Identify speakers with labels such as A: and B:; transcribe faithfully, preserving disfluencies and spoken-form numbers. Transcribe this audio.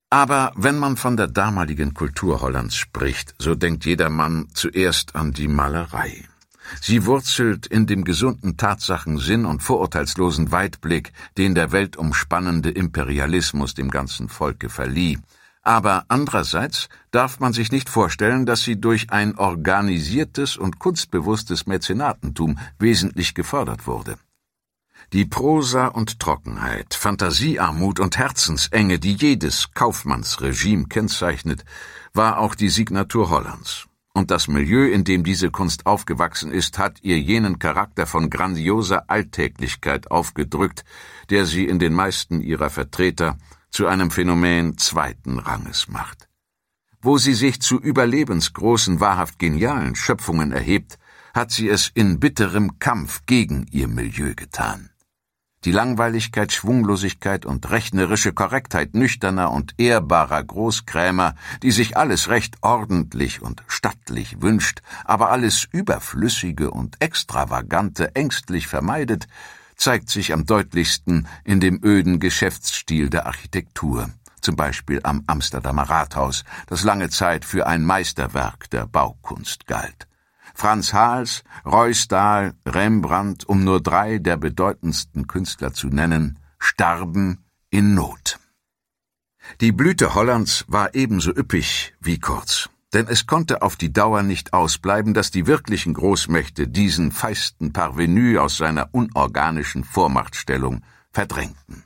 A: Aber wenn man von der damaligen Kultur Hollands spricht, so denkt jedermann zuerst an die Malerei. Sie wurzelt in dem gesunden Tatsachensinn und vorurteilslosen Weitblick, den der weltumspannende Imperialismus dem ganzen Volke verlieh. Aber andererseits darf man sich nicht vorstellen, dass sie durch ein organisiertes und kunstbewusstes Mäzenatentum wesentlich gefördert wurde. Die Prosa und Trockenheit, Fantasiearmut und Herzensenge, die jedes Kaufmannsregime kennzeichnet, war auch die Signatur Hollands. Und das Milieu, in dem diese Kunst aufgewachsen ist, hat ihr jenen Charakter von grandioser Alltäglichkeit aufgedrückt, der sie in den meisten ihrer Vertreter zu einem Phänomen zweiten Ranges macht. Wo sie sich zu überlebensgroßen, wahrhaft genialen Schöpfungen erhebt, hat sie es in bitterem Kampf gegen ihr Milieu getan. Die Langweiligkeit, Schwunglosigkeit und rechnerische Korrektheit nüchterner und ehrbarer Großkrämer, die sich alles recht ordentlich und stattlich wünscht, aber alles Überflüssige und Extravagante ängstlich vermeidet, zeigt sich am deutlichsten in dem öden Geschäftsstil der Architektur, zum Beispiel am Amsterdamer Rathaus, das lange Zeit für ein Meisterwerk der Baukunst galt. Frans Hals, Ruysdael, Rembrandt, um nur drei der bedeutendsten Künstler zu nennen, starben in Not. Die Blüte Hollands war ebenso üppig wie kurz, denn es konnte auf die Dauer nicht ausbleiben, dass die wirklichen Großmächte diesen feisten Parvenu aus seiner unorganischen Vormachtstellung verdrängten.